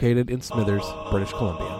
located in Smithers, British Columbia.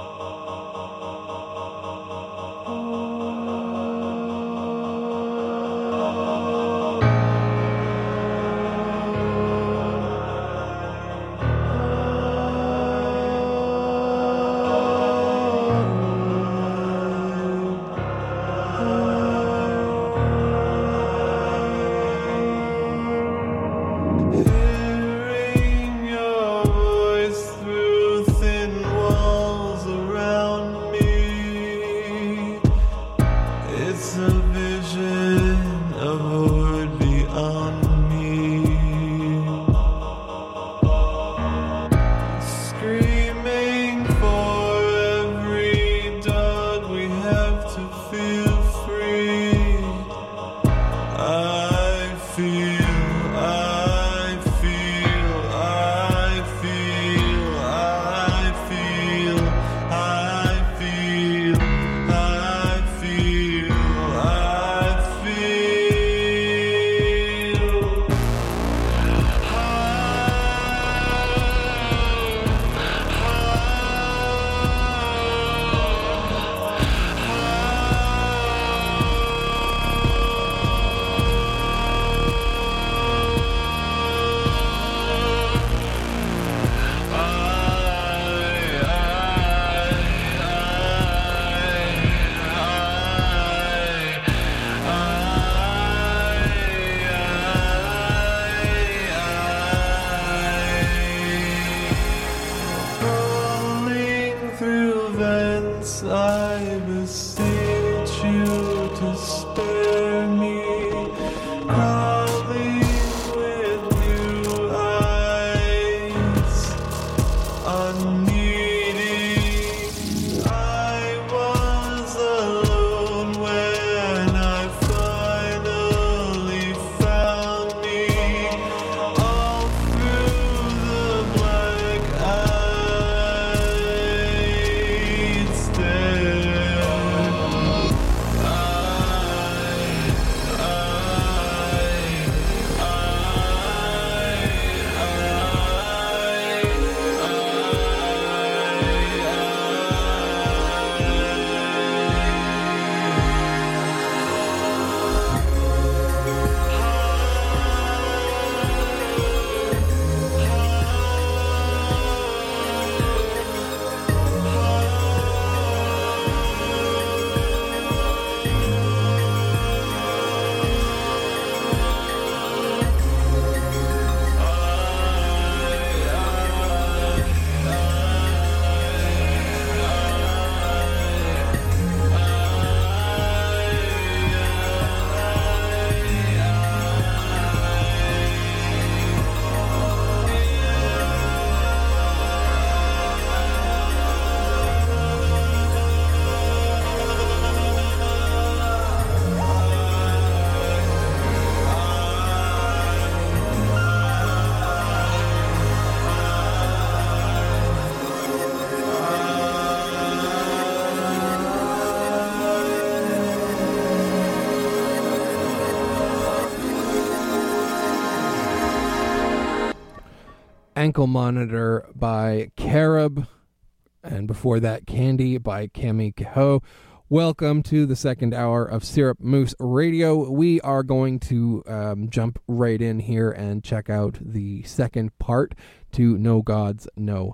Ankle Monitor by Carob, and before that, Candy by Cami Kehoe. Welcome to the second hour of Syrup Moose Radio. We are going to jump right in here and check out the second part to No Gods, No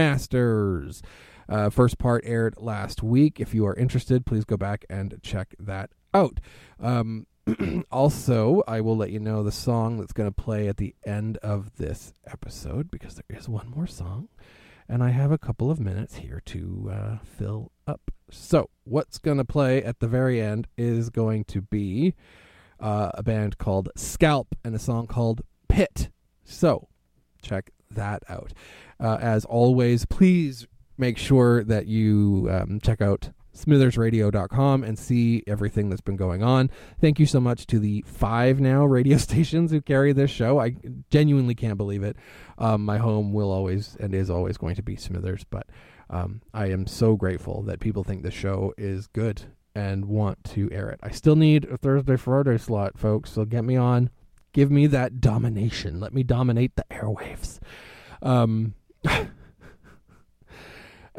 Masters. First part aired last week. If you are interested, please go back and check that out. Also, I will let you know the song that's going to play at the end of this episode, because there is one more song, and I have a couple of minutes here to fill up. So, what's going to play at the very end is going to be a band called Scalp and a song called Pit. So, check that out. As always, please make sure that you check out smithersradio.com and see everything that's been going on. Thank you so much to the 5 now radio stations who carry this show. I genuinely can't believe it. My home will always and is always going to be Smithers, but I am so grateful that people think the show is good and want to air it. I still need a Thursday Friday slot, folks, so get me on. Give me that domination. Let me dominate the airwaves.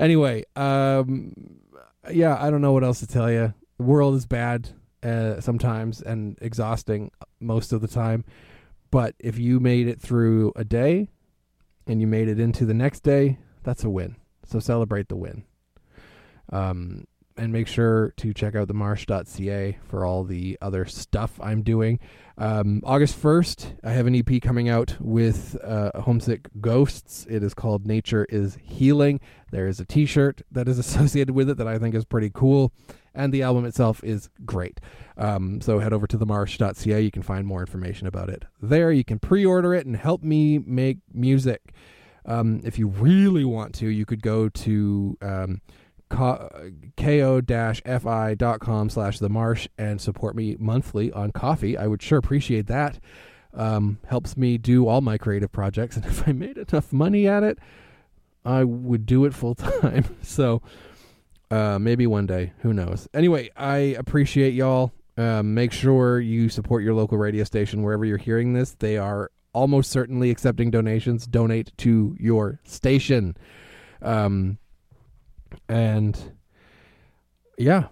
Anyway, yeah, I don't know what else to tell you. The world is bad sometimes and exhausting most of the time. But if you made it through a day and you made it into the next day, that's a win. So celebrate the win. And make sure to check out themarsh.ca for all the other stuff I'm doing. August 1st, I have an EP coming out with Homesick Ghosts. It is called Nature is Healing. There is a t-shirt that is associated with it that I think is pretty cool. And the album itself is great. So head over to themarsh.ca. You can find more information about it there. You can pre-order it and help me make music. If you really want to, you could go to ko-fi.com/themarsh and support me monthly on Ko-fi. I would sure appreciate that. Helps me do all my creative projects, and if I made enough money at it, I would do it full time. So maybe one day, who knows. Anyway, I appreciate y'all. Make sure you support your local radio station wherever you're hearing this. They are almost certainly accepting donations. Donate to your station. And yeah,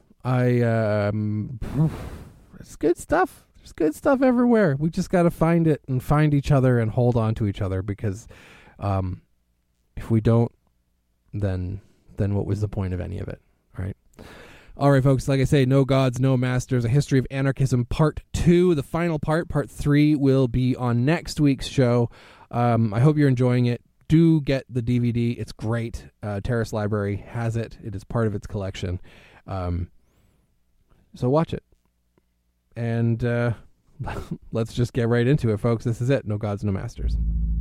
it's good stuff. There's good stuff everywhere. We just got to find it and find each other and hold on to each other, because if we don't, then what was the point of any of it, right? All right, folks, like I say, No Gods, No Masters, A History of Anarchism, Part 2. The final Part 3, will be on next week's show. I hope you're enjoying it. Do get the DVD. It's great. Terrace Library has it. It is part of its collection. So watch it. And let's just get right into it, folks. This is it. No Gods, No Masters.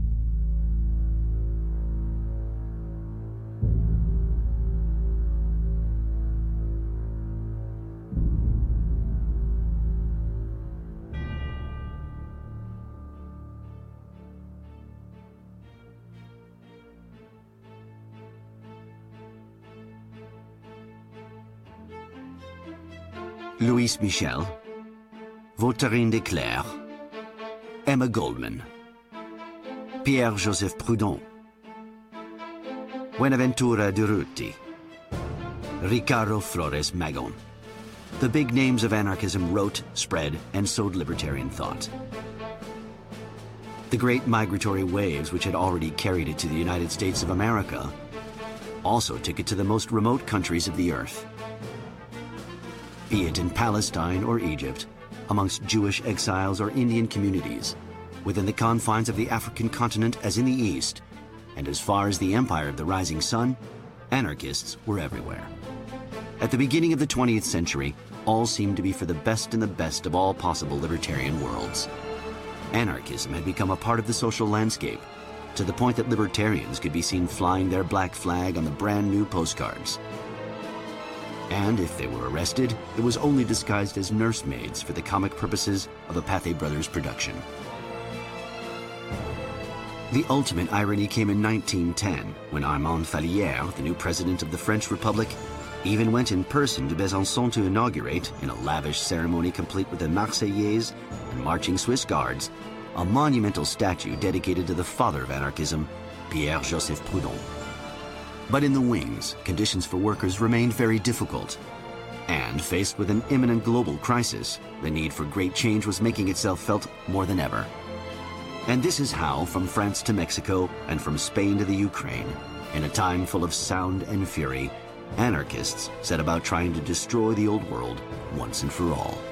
Louise Michel, Vautrin de Clercq, Emma Goldman, Pierre-Joseph Proudhon, Buenaventura Durruti, Ricardo Flores Magón. The big names of anarchism wrote, spread, and sowed libertarian thought. The great migratory waves which had already carried it to the United States of America also took it to the most remote countries of the earth. Be it in Palestine or Egypt, amongst Jewish exiles or Indian communities, within the confines of the African continent as in the East, and as far as the empire of the rising sun, anarchists were everywhere. At the beginning of the 20th century, all seemed to be for the best and the best of all possible libertarian worlds. Anarchism had become a part of the social landscape, to the point that libertarians could be seen flying their black flag on the brand new postcards. And if they were arrested, it was only disguised as nursemaids for the comic purposes of a Pathé Brothers production. The ultimate irony came in 1910, when Armand Fallières, the new president of the French Republic, even went in person to Besançon to inaugurate, in a lavish ceremony complete with the Marseillaise and marching Swiss guards, a monumental statue dedicated to the father of anarchism, Pierre-Joseph Proudhon. But in the wings, conditions for workers remained very difficult. And faced with an imminent global crisis, the need for great change was making itself felt more than ever. And this is how, from France to Mexico and from Spain to the Ukraine, in a time full of sound and fury, anarchists set about trying to destroy the old world once and for all.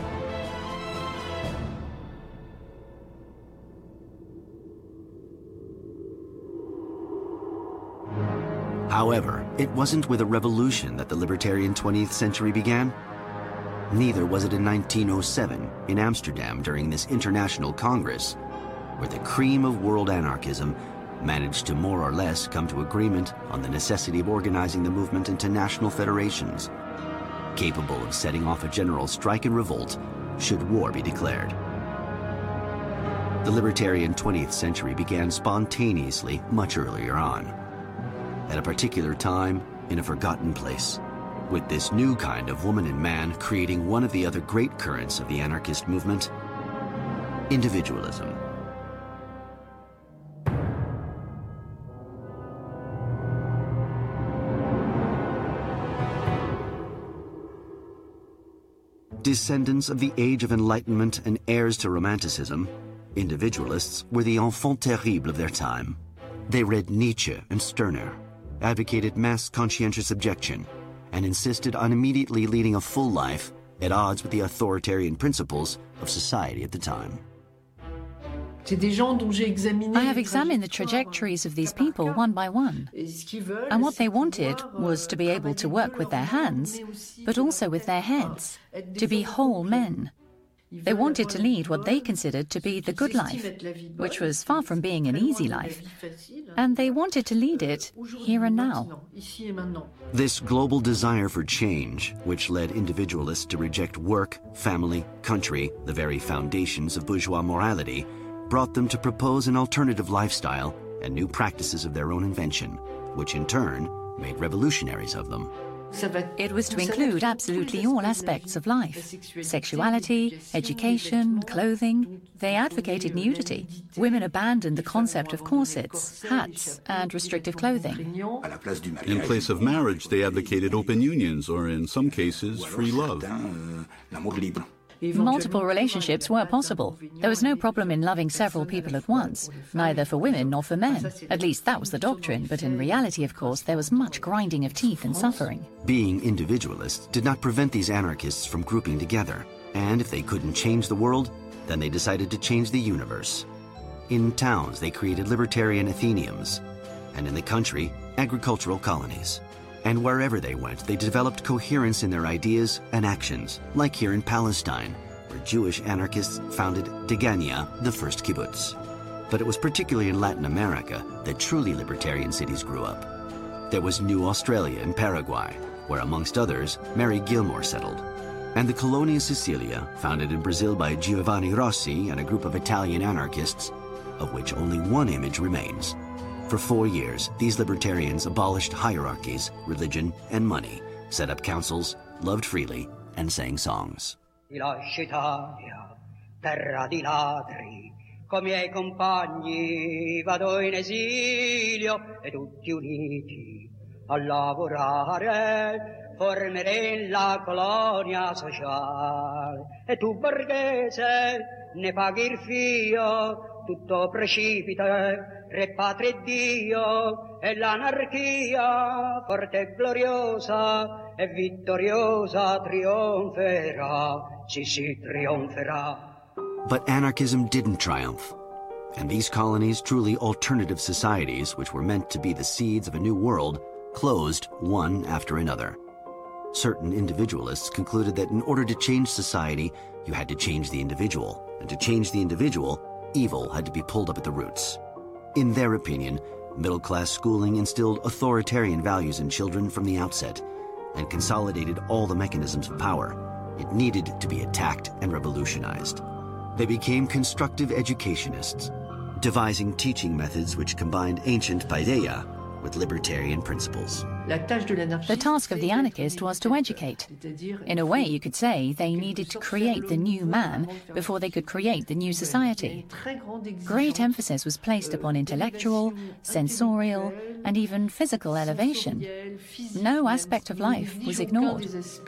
However, it wasn't with a revolution that the libertarian 20th century began. Neither was it in 1907 in Amsterdam during this international congress, where the cream of world anarchism managed to more or less come to agreement on the necessity of organizing the movement into national federations, capable of setting off a general strike and revolt should war be declared. The libertarian 20th century began spontaneously much earlier on, at a particular time in a forgotten place, with this new kind of woman and man creating one of the other great currents of the anarchist movement: individualism. Descendants of the Age of Enlightenment and heirs to Romanticism, individualists were the enfants terribles of their time. They read Nietzsche and Stirner, advocated mass conscientious objection, and insisted on immediately leading a full life at odds with the authoritarian principles of society at the time. I have examined the trajectories of these people one by one, and what they wanted was to be able to work with their hands, but also with their heads, to be whole men. They wanted to lead what they considered to be the good life, which was far from being an easy life, and they wanted to lead it here and now. This global desire for change, which led individualists to reject work, family, country, the very foundations of bourgeois morality, brought them to propose an alternative lifestyle and new practices of their own invention, which in turn made revolutionaries of them. It was to include absolutely all aspects of life: sexuality, education, clothing. They advocated nudity. Women abandoned the concept of corsets, hats, and restrictive clothing. In place of marriage, they advocated open unions, or in some cases, free love. Multiple relationships were possible. There was no problem in loving several people at once, neither for women nor for men. At least that was the doctrine, but in reality, of course, there was much grinding of teeth and suffering. Being individualists did not prevent these anarchists from grouping together, and if they couldn't change the world, then they decided to change the universe. In towns, they created libertarian athenaeums, and in the country, agricultural colonies. And wherever they went, they developed coherence in their ideas and actions, like here in Palestine, where Jewish anarchists founded Degania, the first kibbutz. But it was particularly in Latin America that truly libertarian cities grew up. There was New Australia in Paraguay, where amongst others, Mary Gilmore settled. And the Colonia Sicilia, founded in Brazil by Giovanni Rossi and a group of Italian anarchists, of which only one image remains. For 4 years, these libertarians abolished hierarchies, religion, and money, set up councils, loved freely, and sang songs. Terra di ladri, coi miei compagni vado in esilio e tutti uniti a lavorare formeremo la colonia sociale e tu borghese ne paghi il fio. Tutto precipita, re patria Dio, e l'anarchia, forte e gloriosa, e vittoriosa trionferà, sì, trionferà. But anarchism didn't triumph, and these colonies, truly alternative societies, which were meant to be the seeds of a new world, closed one after another. Certain individualists concluded that in order to change society, you had to change the individual, and to change the individual, evil had to be pulled up at the roots. In their opinion, middle-class schooling instilled authoritarian values in children from the outset and consolidated all the mechanisms of power. It needed to be attacked and revolutionized. They became constructive educationists, devising teaching methods which combined ancient paideia with libertarian principles. The task of the anarchist was to educate. In a way, you could say they needed to create the new man before they could create the new society. Great emphasis was placed upon intellectual, sensorial, and even physical elevation. No aspect of life was ignored.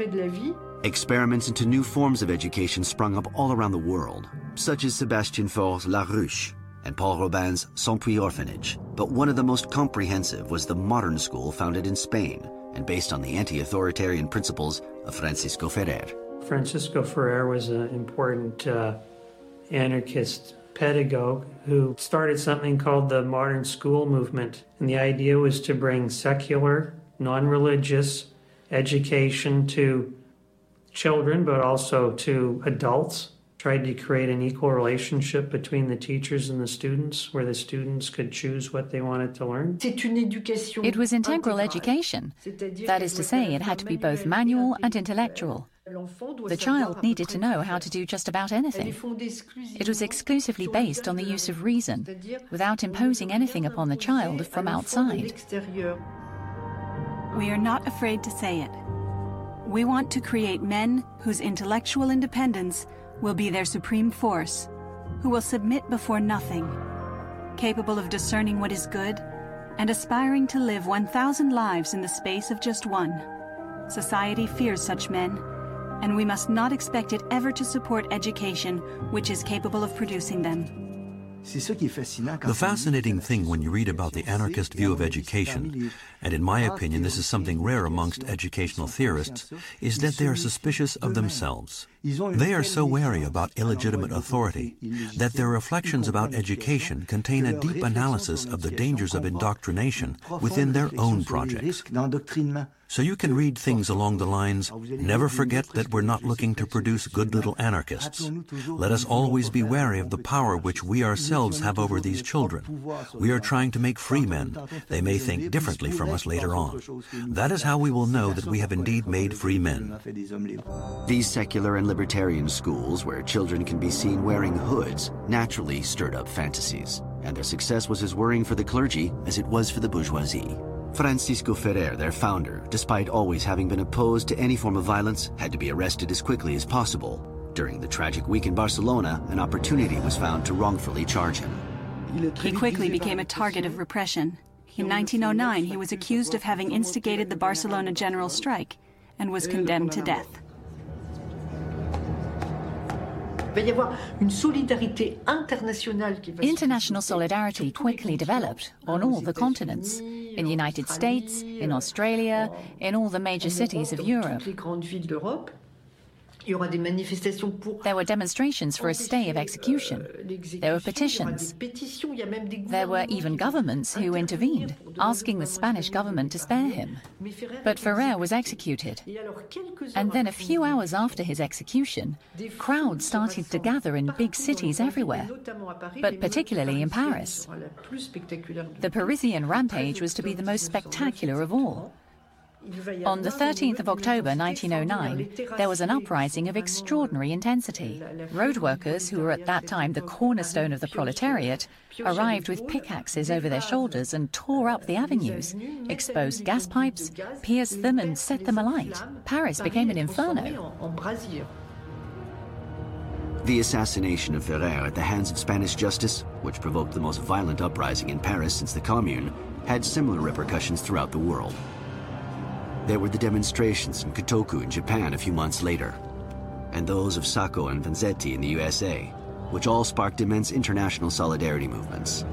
Experiments into new forms of education sprung up all around the world, such as Sébastien Faur's La Ruche and Paul Robin's Saint-Puy Orphanage. But one of the most comprehensive was the modern school founded in Spain and based on the anti-authoritarian principles of Francisco Ferrer. Francisco Ferrer was an important anarchist pedagogue who started something called the modern school movement. And the idea was to bring secular, non-religious education to children, but also to adults. Tried to create an equal relationship between the teachers and the students, where the students could choose what they wanted to learn. It was integral education. That is to say, it had to be both manual and intellectual. The child needed to know how to do just about anything. It was exclusively based on the use of reason, without imposing anything upon the child from outside. We are not afraid to say it. We want to create men whose intellectual independence will be their supreme force, who will submit before nothing, capable of discerning what is good, and aspiring to live 1,000 lives in the space of just one. Society fears such men, and we must not expect it ever to support education which is capable of producing them. The fascinating thing when you read about the anarchist view of education, and in my opinion this is something rare amongst educational theorists, is that they are suspicious of themselves. They are so wary about illegitimate authority that their reflections about education contain a deep analysis of the dangers of indoctrination within their own projects. So you can read things along the lines, never forget that we're not looking to produce good little anarchists. Let us always be wary of the power which we ourselves have over these children. We are trying to make free men. They may think differently from us later on. That is how we will know that we have indeed made free men. These secular and libertarian schools, where children can be seen wearing hoods, naturally stirred up fantasies, and their success was as worrying for the clergy as it was for the bourgeoisie. Francisco Ferrer, their founder, despite always having been opposed to any form of violence, had to be arrested as quickly as possible. During the tragic week in Barcelona, an opportunity was found to wrongfully charge him. He quickly became a target of repression. In 1909, he was accused of having instigated the Barcelona general strike and was condemned to death. International solidarity quickly developed on all the continents, in the United States, in Australia, in all the major cities of Europe. There were demonstrations for a stay of execution. There were petitions. There were even governments who intervened, asking the Spanish government to spare him. But Ferrer was executed. And then a few hours after his execution, crowds started to gather in big cities everywhere, but particularly in Paris. The Parisian rampage was to be the most spectacular of all. On the 13th of October 1909, there was an uprising of extraordinary intensity. Road workers, who were at that time the cornerstone of the proletariat, arrived with pickaxes over their shoulders and tore up the avenues, exposed gas pipes, pierced them and set them alight. Paris became an inferno. The assassination of Ferrer at the hands of Spanish justice, which provoked the most violent uprising in Paris since the Commune, had similar repercussions throughout the world. There were the demonstrations in Kotoku in Japan a few months later, and those of Sacco and Vanzetti in the USA, which all sparked immense international solidarity movements.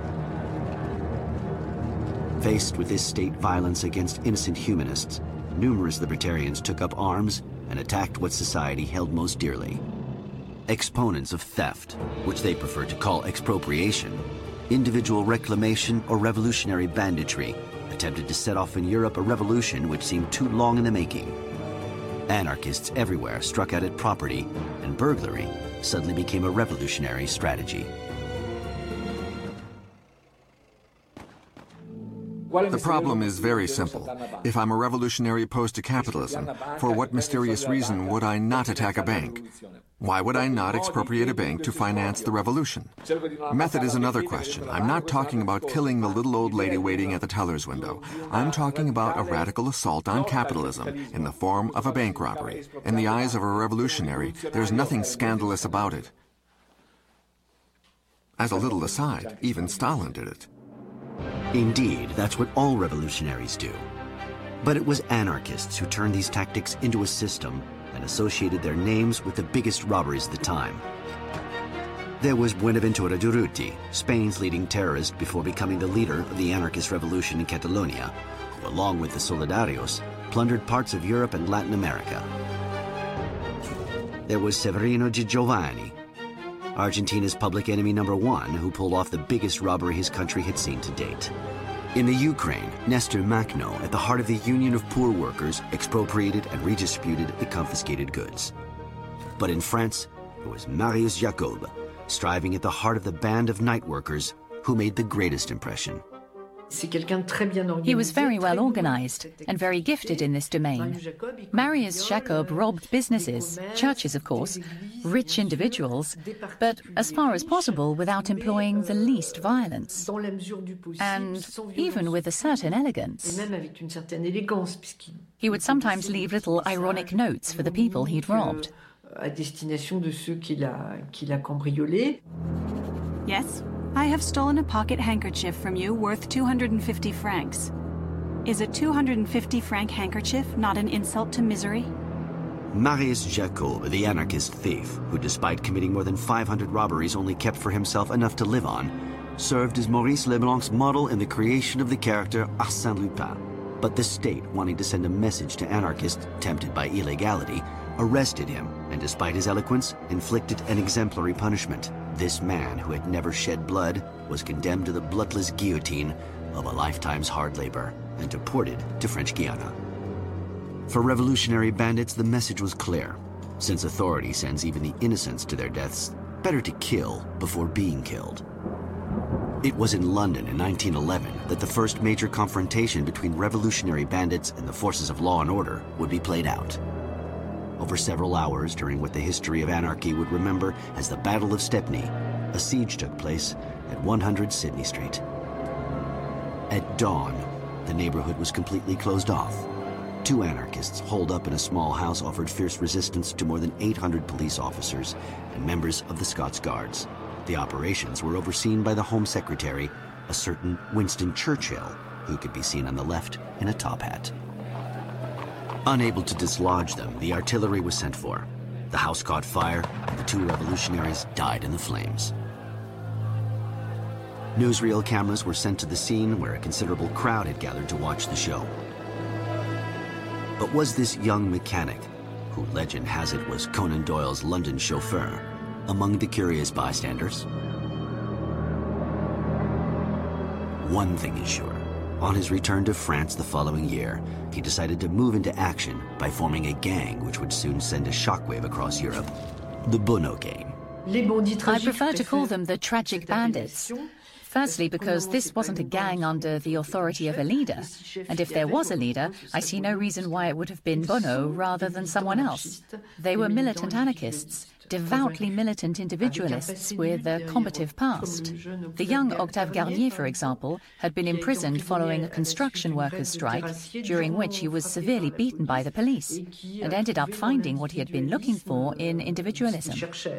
Faced with this state violence against innocent humanists, numerous libertarians took up arms and attacked what society held most dearly. Exponents of theft, which they preferred to call expropriation, individual reclamation, or revolutionary banditry, attempted to set off in Europe a revolution which seemed too long in the making. Anarchists everywhere struck out at property, and burglary suddenly became a revolutionary strategy. The problem is very simple. If I'm a revolutionary opposed to capitalism, for what mysterious reason would I not attack a bank? Why would I not expropriate a bank to finance the revolution? Method is another question. I'm not talking about killing the little old lady waiting at the teller's window. I'm talking about a radical assault on capitalism in the form of a bank robbery. In the eyes of a revolutionary, there's nothing scandalous about it. As a little aside, even Stalin did it. Indeed, that's what all revolutionaries do. But it was anarchists who turned these tactics into a system and associated their names with the biggest robberies of the time. There was Buenaventura Durruti, Spain's leading terrorist before becoming the leader of the anarchist revolution in Catalonia, who, along with the Solidarios, plundered parts of Europe and Latin America. There was Severino Di Giovanni, Argentina's public enemy #1, who pulled off the biggest robbery his country had seen to date. In the Ukraine, Nestor Makhno, at the heart of the Union of Poor Workers, expropriated and redistributed the confiscated goods. But in France, it was Marius Jacob, striving at the heart of the band of night workers, who made the greatest impression. He was very well organized and very gifted in this domain. Marius Jacob robbed businesses, churches of course, rich individuals, but as far as possible without employing the least violence, and even with a certain elegance. He would sometimes leave little ironic notes for the people he'd robbed. Yes, I have stolen a pocket handkerchief from you worth 250 francs. Is a 250 franc handkerchief not an insult to misery? Marius Jacob, the anarchist thief, who despite committing more than 500 robberies only kept for himself enough to live on, served as Maurice Leblanc's model in the creation of the character Arsène Lupin. But the state, wanting to send a message to anarchists tempted by illegality, arrested him, and despite his eloquence, inflicted an exemplary punishment. This man, who had never shed blood, was condemned to the bloodless guillotine of a lifetime's hard labor and deported to French Guiana. For revolutionary bandits, the message was clear. Since authority sends even the innocents to their deaths, better to kill before being killed. It was in London in 1911 that the first major confrontation between revolutionary bandits and the forces of law and order would be played out. Over several hours, during what the history of anarchy would remember as the Battle of Stepney, a siege took place at 100 Sydney Street. At dawn, the neighborhood was completely closed off. 2 anarchists holed up in a small house offered fierce resistance to more than 800 police officers and members of the Scots Guards. The operations were overseen by the Home Secretary, a certain Winston Churchill, who could be seen on the left in a top hat. Unable to dislodge them, the artillery was sent for. The house caught fire, and the 2 revolutionaries died in the flames. Newsreel cameras were sent to the scene, where a considerable crowd had gathered to watch the show. But was this young mechanic, who legend has it was Conan Doyle's London chauffeur, among the curious bystanders? One thing is sure. On his return to France the following year, he decided to move into action by forming a gang which would soon send a shockwave across Europe, the Bonneau Gang. I prefer to call them the Tragic Bandits. Firstly, because this wasn't a gang under the authority of a leader, and if there was a leader, I see no reason why it would have been Bonneau rather than someone else. They were militant anarchists, devoutly militant individualists with a combative past. The young Octave Garnier, for example, had been imprisoned following a construction workers' strike, during which he was severely beaten by the police, and ended up finding what he had been looking for in individualism.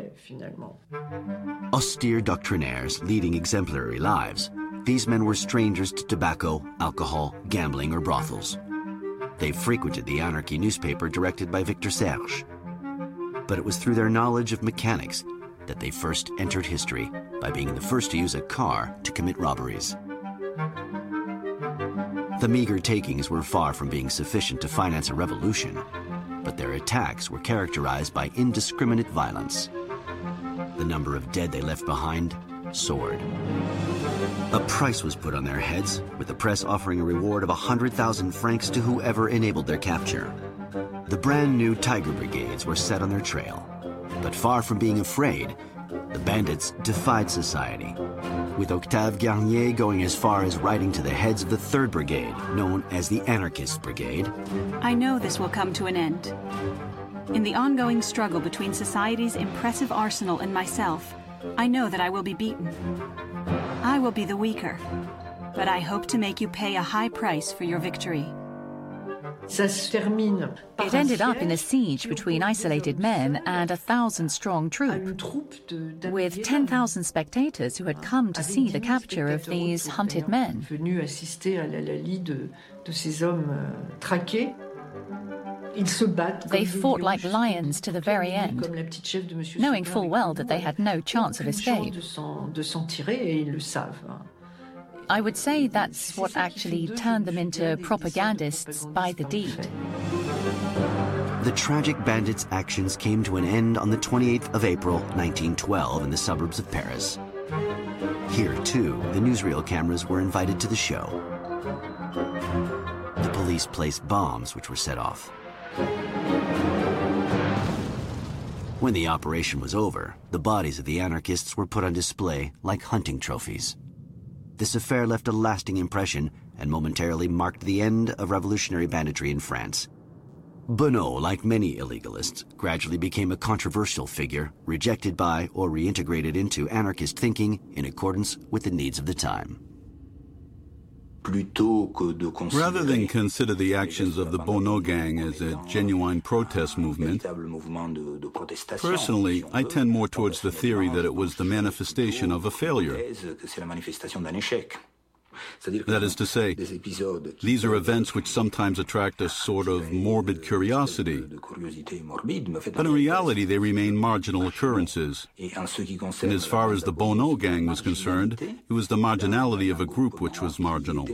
Austere doctrinaires leading exemplary lives, these men were strangers to tobacco, alcohol, gambling, or brothels. They frequented the anarchy newspaper directed by Victor Serge. But it was through their knowledge of mechanics that they first entered history by being the first to use a car to commit robberies. The meager takings were far from being sufficient to finance a revolution, but their attacks were characterized by indiscriminate violence. The number of dead they left behind soared. A price was put on their heads, with the press offering a reward of 100,000 francs to whoever enabled their capture. The brand new Tiger Brigades were set on their trail, but far from being afraid, the bandits defied society, with Octave Garnier going as far as writing to the heads of the 3rd Brigade, known as the Anarchist Brigade. I know this will come to an end. In the ongoing struggle between society's impressive arsenal and myself, I know that I will be beaten. I will be the weaker, but I hope to make you pay a high price for your victory. It ended up in a siege between isolated men and a 1,000-strong troop, with 10,000 spectators who had come to see the capture of these hunted men. They fought like lions to the very end, knowing full well that they had no chance of escape. I would say that's what actually turned them into propagandists by the deed. The tragic bandits' actions came to an end on the 28th of April, 1912, in the suburbs of Paris. Here, too, the newsreel cameras were invited to the show. The police placed bombs which were set off. When the operation was over, the bodies of the anarchists were put on display like hunting trophies. This affair left a lasting impression and momentarily marked the end of revolutionary banditry in France. Bonneau, like many illegalists, gradually became a controversial figure, rejected by or reintegrated into anarchist thinking in accordance with the needs of the time. Rather than consider the actions of the Bonneau gang as a genuine protest movement, personally, I tend more towards the theory that it was the manifestation of a failure. That is to say, these are events which sometimes attract a sort of morbid curiosity, but in reality they remain marginal occurrences. And as far as the Bonnot gang was concerned, it was the marginality of a group which was marginal.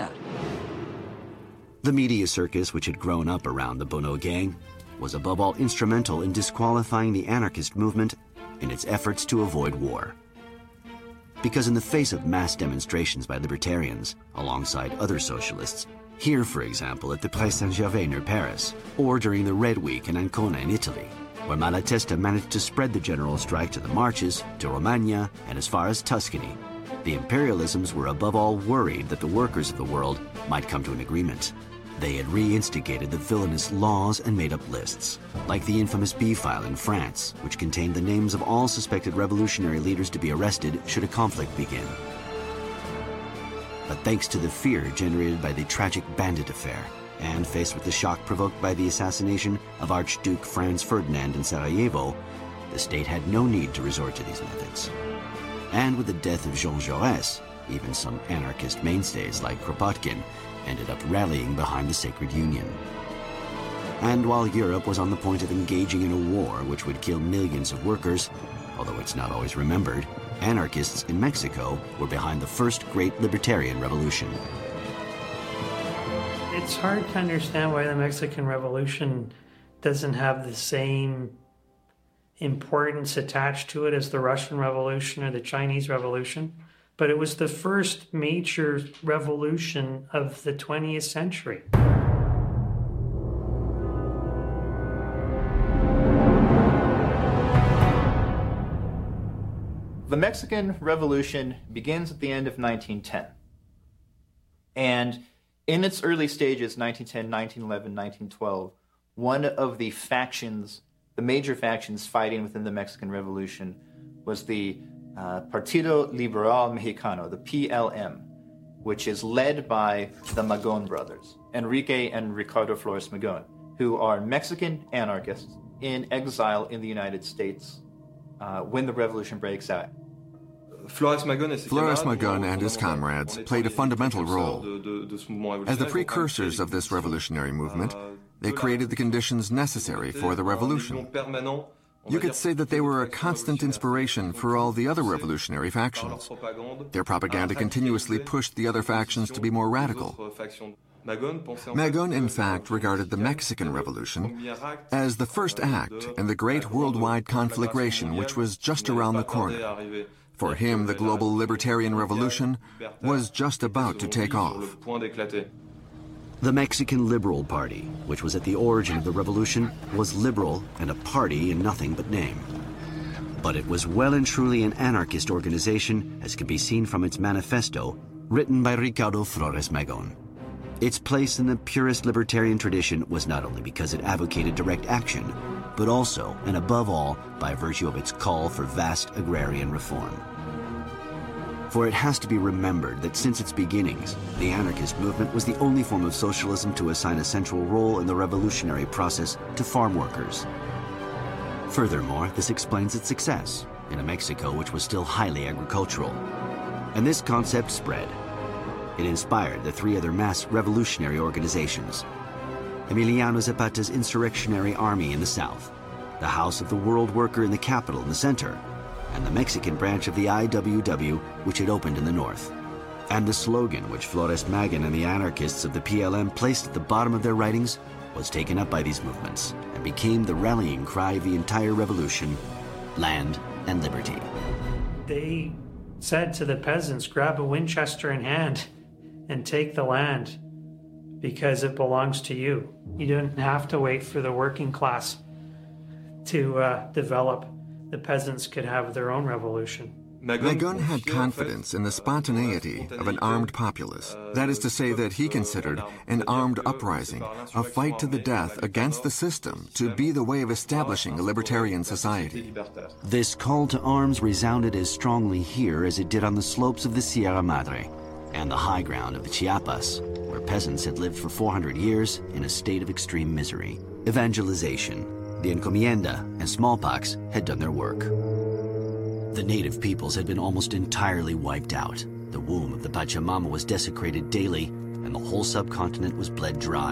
The media circus which had grown up around the Bonnot gang was above all instrumental in disqualifying the anarchist movement in its efforts to avoid war. Because in the face of mass demonstrations by libertarians, alongside other socialists, here, for example, at the Pré Saint-Gervais near Paris, or during the Red Week in Ancona in Italy, where Malatesta managed to spread the general strike to the marches, to Romagna, and as far as Tuscany, the imperialisms were above all worried that the workers of the world might come to an agreement. They had reinstigated the villainous laws and made up lists, like the infamous B-file in France, which contained the names of all suspected revolutionary leaders to be arrested should a conflict begin. But thanks to the fear generated by the tragic bandit affair, and faced with the shock provoked by the assassination of Archduke Franz Ferdinand in Sarajevo, the state had no need to resort to these methods. And with the death of Jean Jaurès, even some anarchist mainstays like Kropotkin ended up rallying behind the Sacred Union. And while Europe was on the point of engaging in a war which would kill millions of workers, although it's not always remembered, anarchists in Mexico were behind the first great libertarian revolution. It's hard to understand why the Mexican Revolution doesn't have the same importance attached to it as the Russian Revolution or the Chinese Revolution. But it was the first major revolution of the 20th century. The Mexican Revolution begins at the end of 1910. And in its early stages, 1910, 1911, 1912, one of the factions, the major factions fighting within the Mexican Revolution was the Partido Liberal Mexicano, the PLM, which is led by the Magon brothers, Enrique and Ricardo Flores Magon, who are Mexican anarchists in exile in the United States when the revolution breaks out. Flores Magon and his comrades played a fundamental role. As the precursors of this revolutionary movement, they created the conditions necessary for the revolution. You could say that they were a constant inspiration for all the other revolutionary factions. Their propaganda continuously pushed the other factions to be more radical. Magon, in fact, regarded the Mexican Revolution as the first act in the great worldwide conflagration which was just around the corner. For him, the global libertarian revolution was just about to take off. The Mexican Liberal Party, which was at the origin of the revolution, was liberal and a party in nothing but name. But it was well and truly an anarchist organization, as can be seen from its manifesto, written by Ricardo Flores Magon. Its place in the purest libertarian tradition was not only because it advocated direct action, but also, and above all, by virtue of its call for vast agrarian reform. For it has to be remembered that since its beginnings, the anarchist movement was the only form of socialism to assign a central role in the revolutionary process to farm workers. Furthermore, this explains its success in a Mexico which was still highly agricultural. And this concept spread. It inspired the three other mass revolutionary organizations: Emiliano Zapata's insurrectionary army in the south, the House of the World Worker in the capital in the center, and the Mexican branch of the IWW, which had opened in the north. And the slogan which Flores Magon and the anarchists of the PLM placed at the bottom of their writings was taken up by these movements and became the rallying cry of the entire revolution: land and liberty. They said to the peasants, grab a Winchester in hand and take the land because it belongs to you. You don't have to wait for the working class to develop. The peasants could have their own revolution. Magon had confidence in the spontaneity of an armed populace. That is to say that he considered an armed uprising, a fight to the death against the system, to be the way of establishing a libertarian society. This call to arms resounded as strongly here as it did on the slopes of the Sierra Madre and the high ground of the Chiapas, where peasants had lived for 400 years in a state of extreme misery. Evangelization, the encomienda, and smallpox had done their work. The native peoples had been almost entirely wiped out. The womb of the Pachamama was desecrated daily, and the whole subcontinent was bled dry.